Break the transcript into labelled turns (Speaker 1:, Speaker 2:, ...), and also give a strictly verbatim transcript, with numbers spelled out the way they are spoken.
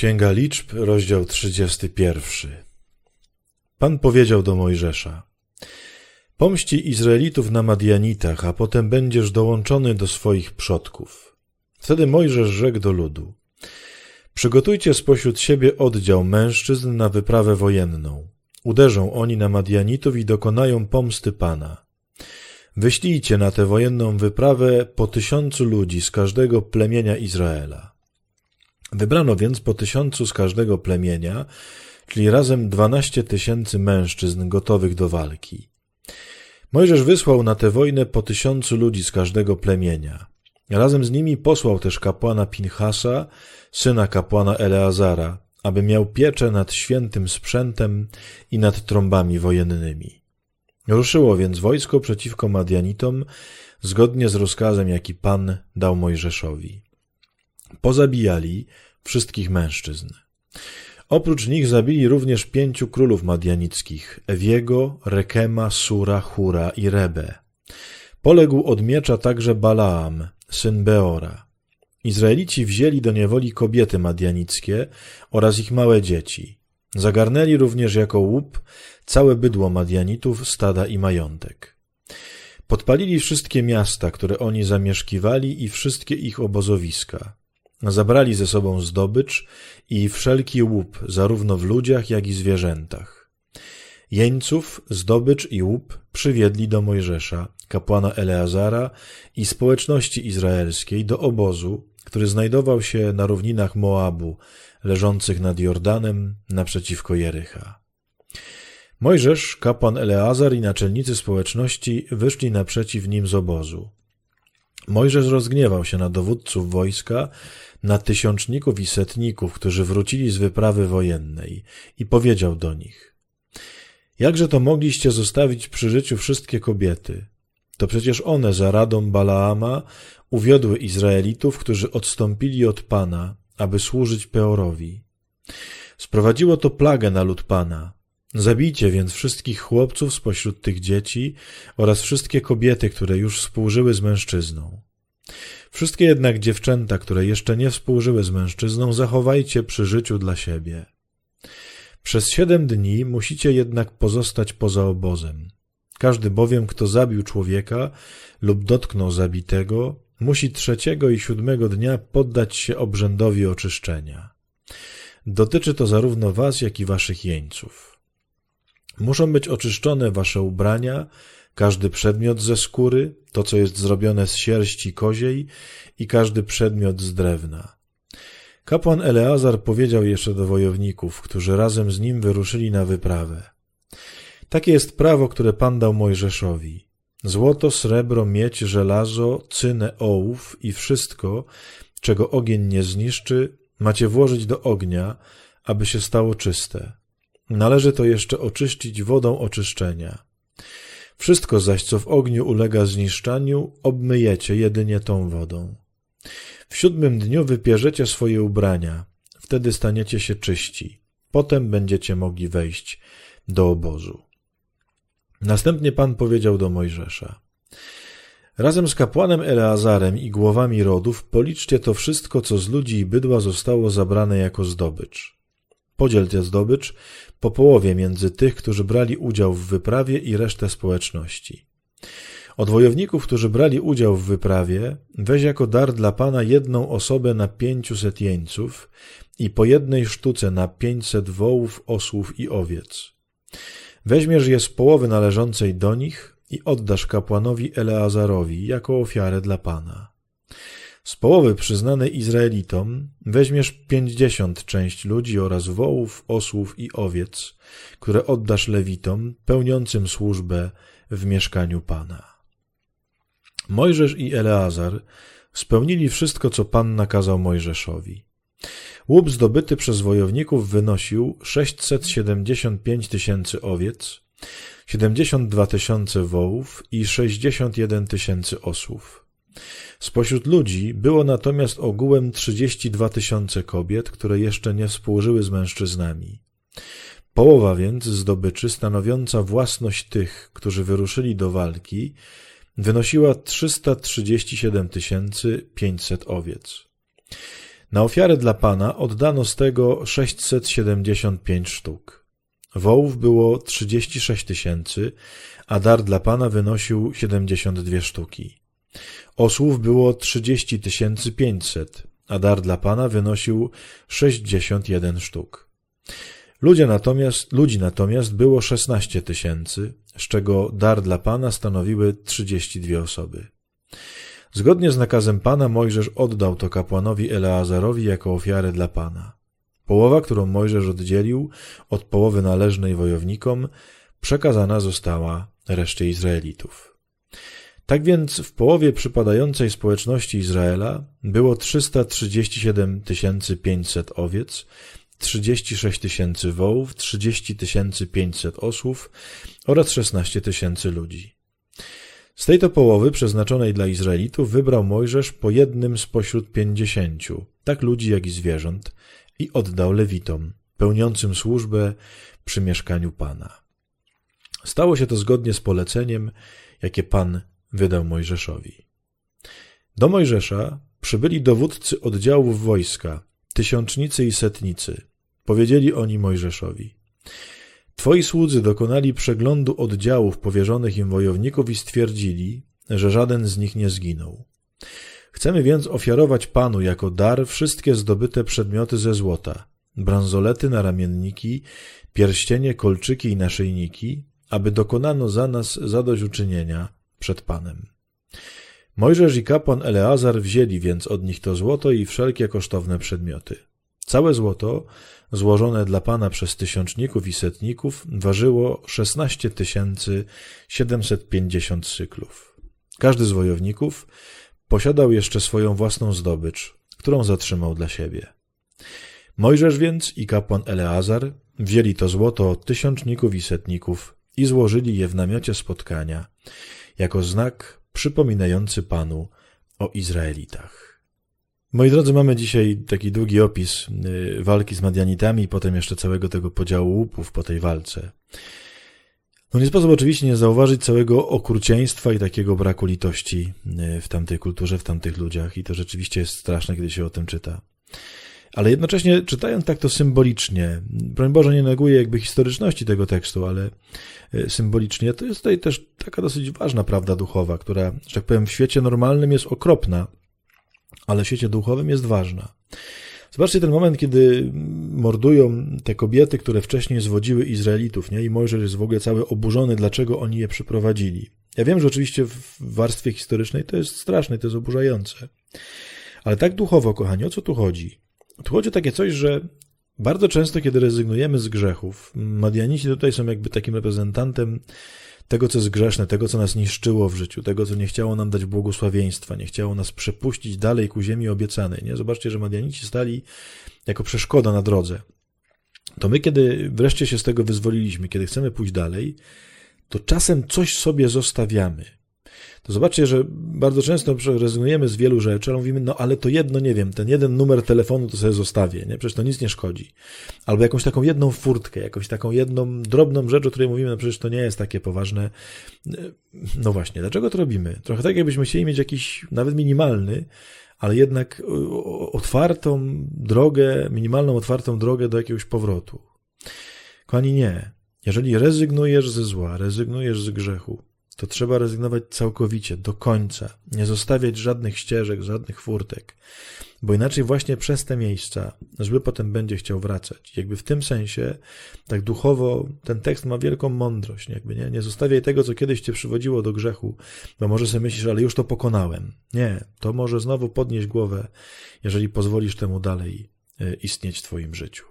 Speaker 1: Księga Liczb, rozdział trzydziesty pierwszy. Pan powiedział do Mojżesza: pomści Izraelitów na Madianitach, a potem będziesz dołączony do swoich przodków. Wtedy Mojżesz rzekł do ludu: przygotujcie spośród siebie oddział mężczyzn na wyprawę wojenną. Uderzą oni na Madianitów i dokonają pomsty Pana. Wyślijcie na tę wojenną wyprawę po tysiącu ludzi z każdego plemienia Izraela. Wybrano więc po tysiącu z każdego plemienia, czyli razem dwanaście tysięcy mężczyzn gotowych do walki. Mojżesz wysłał na tę wojnę po tysiącu ludzi z każdego plemienia. Razem z nimi posłał też kapłana Pinchasa, syna kapłana Eleazara, aby miał pieczę nad świętym sprzętem i nad trąbami wojennymi. Ruszyło więc wojsko przeciwko Madianitom, zgodnie z rozkazem, jaki Pan dał Mojżeszowi. Pozabijali wszystkich mężczyzn. Oprócz nich zabili również pięciu królów madianickich: Ewiego, Rekema, Sura, Hura i Rebę. Poległ od miecza także Balaam, syn Beora. Izraelici wzięli do niewoli kobiety madianickie oraz ich małe dzieci. Zagarnęli również jako łup całe bydło Madianitów, stada i majątek. Podpalili wszystkie miasta, które oni zamieszkiwali, i wszystkie ich obozowiska. Zabrali ze sobą zdobycz i wszelki łup, zarówno w ludziach, jak i zwierzętach. Jeńców, zdobycz i łup przywiedli do Mojżesza, kapłana Eleazara i społeczności izraelskiej do obozu, który znajdował się na równinach Moabu, leżących nad Jordanem naprzeciwko Jericha. Mojżesz, kapłan Eleazar i naczelnicy społeczności wyszli naprzeciw nim z obozu. Mojżesz rozgniewał się na dowódców wojska, na tysiączników i setników, którzy wrócili z wyprawy wojennej, i powiedział do nich: jakże to mogliście zostawić przy życiu wszystkie kobiety? To przecież one za radą Balaama uwiodły Izraelitów, którzy odstąpili od Pana, aby służyć Peorowi. Sprowadziło to plagę na lud Pana. Zabijcie więc wszystkich chłopców spośród tych dzieci oraz wszystkie kobiety, które już współżyły z mężczyzną. Wszystkie jednak dziewczęta, które jeszcze nie współżyły z mężczyzną, zachowajcie przy życiu dla siebie. Przez siedem dni musicie jednak pozostać poza obozem. Każdy bowiem, kto zabił człowieka lub dotknął zabitego, musi trzeciego i siódmego dnia poddać się obrzędowi oczyszczenia. Dotyczy to zarówno was, jak i waszych jeńców. Muszą być oczyszczone wasze ubrania, każdy przedmiot ze skóry, to co jest zrobione z sierści koziej i każdy przedmiot z drewna. Kapłan Eleazar powiedział jeszcze do wojowników, którzy razem z nim wyruszyli na wyprawę: takie jest prawo, które Pan dał Mojżeszowi. Złoto, srebro, miedź, żelazo, cynę, ołów i wszystko, czego ogień nie zniszczy, macie włożyć do ognia, aby się stało czyste. Należy to jeszcze oczyścić wodą oczyszczenia. Wszystko zaś, co w ogniu ulega zniszczaniu, obmyjecie jedynie tą wodą. W siódmym dniu wypierzecie swoje ubrania, wtedy staniecie się czyści. Potem będziecie mogli wejść do obozu. Następnie Pan powiedział do Mojżesza: razem z kapłanem Eleazarem i głowami rodów policzcie to wszystko, co z ludzi i bydła zostało zabrane jako zdobycz. Podziel tę zdobycz po połowie między tych, którzy brali udział w wyprawie, i resztę społeczności. Od wojowników, którzy brali udział w wyprawie, weź jako dar dla Pana jedną osobę na pięciuset jeńców i po jednej sztuce na pięćset wołów, osłów i owiec. Weźmiesz je z połowy należącej do nich i oddasz kapłanowi Eleazarowi jako ofiarę dla Pana. Z połowy przyznanej Izraelitom weźmiesz pięćdziesiąt część ludzi oraz wołów, osłów i owiec, które oddasz Lewitom pełniącym służbę w mieszkaniu Pana. Mojżesz i Eleazar spełnili wszystko, co Pan nakazał Mojżeszowi. Łup zdobyty przez wojowników wynosił sześćset siedemdziesiąt pięć tysięcy owiec, siedemdziesiąt dwa tysiące wołów i sześćdziesiąt jeden tysięcy osłów. Spośród ludzi było natomiast ogółem trzydzieści dwa tysiące kobiet, które jeszcze nie współżyły z mężczyznami. Połowa więc zdobyczy stanowiąca własność tych, którzy wyruszyli do walki, wynosiła trzysta trzydzieści siedem tysięcy pięćset owiec. Na ofiarę dla Pana oddano z tego sześćset siedemdziesiąt pięć sztuk. Wołów było trzydzieści sześć tysięcy, a dar dla Pana wynosił siedemdziesiąt dwie sztuki. Osłów było trzydzieści tysięcy pięćset, a dar dla Pana wynosił sześćdziesiąt jeden sztuk. Ludzie natomiast, ludzi natomiast było szesnaście tysięcy, z czego dar dla Pana stanowiły trzydzieści dwie osoby. Zgodnie z nakazem Pana Mojżesz oddał to kapłanowi Eleazarowi jako ofiarę dla Pana. Połowa, którą Mojżesz oddzielił od połowy należnej wojownikom, przekazana została reszcie Izraelitów. Tak więc w połowie przypadającej społeczności Izraela było trzysta trzydzieści siedem tysięcy pięćset owiec, trzydzieści sześć tysięcy wołów, trzydzieści tysięcy pięćset osłów oraz szesnaście tysięcy ludzi. Z tej to połowy przeznaczonej dla Izraelitów wybrał Mojżesz po jednym spośród pięćdziesięciu, tak ludzi jak i zwierząt, i oddał Lewitom, pełniącym służbę przy mieszkaniu Pana. Stało się to zgodnie z poleceniem, jakie Pan wydał Mojżeszowi. Do Mojżesza przybyli dowódcy oddziałów wojska, tysiącznicy i setnicy. Powiedzieli oni Mojżeszowi: Twoi słudzy dokonali przeglądu oddziałów powierzonych im wojowników i stwierdzili, że żaden z nich nie zginął. Chcemy więc ofiarować Panu jako dar wszystkie zdobyte przedmioty ze złota, bransolety, naramienniki, pierścienie, kolczyki i naszyjniki, aby dokonano za nas zadośćuczynienia przed Panem. Mojżesz i kapłan Eleazar wzięli więc od nich to złoto i wszelkie kosztowne przedmioty. Całe złoto, złożone dla Pana przez tysiączników i setników, ważyło szesnaście tysięcy siedemset pięćdziesiąt syklów. Każdy z wojowników posiadał jeszcze swoją własną zdobycz, którą zatrzymał dla siebie. Mojżesz więc i kapłan Eleazar wzięli to złoto od tysiączników i setników i złożyli je w namiocie spotkania, jako znak przypominający Panu o Izraelitach. Moi drodzy, mamy dzisiaj taki długi opis walki z Madianitami i potem jeszcze całego tego podziału łupów po tej walce. No nie sposób oczywiście nie zauważyć całego okrucieństwa i takiego braku litości w tamtej kulturze, w tamtych ludziach i to rzeczywiście jest straszne, kiedy się o tym czyta. Ale jednocześnie czytając tak to symbolicznie, broń Boże nie neguję jakby historyczności tego tekstu, ale symbolicznie, to jest tutaj też taka dosyć ważna prawda duchowa, która, że tak powiem, w świecie normalnym jest okropna, ale w świecie duchowym jest ważna. Zobaczcie ten moment, kiedy mordują te kobiety, które wcześniej zwodziły Izraelitów, nie? I Mojżesz jest w ogóle cały oburzony, dlaczego oni je przyprowadzili. Ja wiem, że oczywiście w warstwie historycznej to jest straszne, to jest oburzające. Ale tak duchowo, kochani, o co tu chodzi? Tu chodzi o takie coś, że bardzo często, kiedy rezygnujemy z grzechów, Madianici tutaj są jakby takim reprezentantem tego, co jest grzeszne, tego, co nas niszczyło w życiu, tego, co nie chciało nam dać błogosławieństwa, nie chciało nas przepuścić dalej ku ziemi obiecanej. Nie? Zobaczcie, że Madianici stali jako przeszkoda na drodze. To my, kiedy wreszcie się z tego wyzwoliliśmy, kiedy chcemy pójść dalej, to czasem coś sobie zostawiamy. To zobaczcie, że bardzo często rezygnujemy z wielu rzeczy, ale mówimy, no ale to jedno, nie wiem, ten jeden numer telefonu to sobie zostawię, nie? Przecież to nic nie szkodzi. Albo jakąś taką jedną furtkę, jakąś taką jedną drobną rzecz, o której mówimy, no przecież to nie jest takie poważne. No właśnie, dlaczego to robimy? Trochę tak, jakbyśmy chcieli mieć jakiś, nawet minimalny, ale jednak otwartą drogę, minimalną otwartą drogę do jakiegoś powrotu. Kochani, nie. Jeżeli rezygnujesz ze zła, rezygnujesz z grzechu, to trzeba rezygnować całkowicie, do końca, nie zostawiać żadnych ścieżek, żadnych furtek, bo inaczej właśnie przez te miejsca zły potem będzie chciał wracać. Jakby w tym sensie, tak duchowo, ten tekst ma wielką mądrość, jakby nie, nie zostawiaj tego, co kiedyś cię przywodziło do grzechu, bo może sobie myślisz, ale już to pokonałem. Nie, to może znowu podnieść głowę, jeżeli pozwolisz temu dalej istnieć w twoim życiu.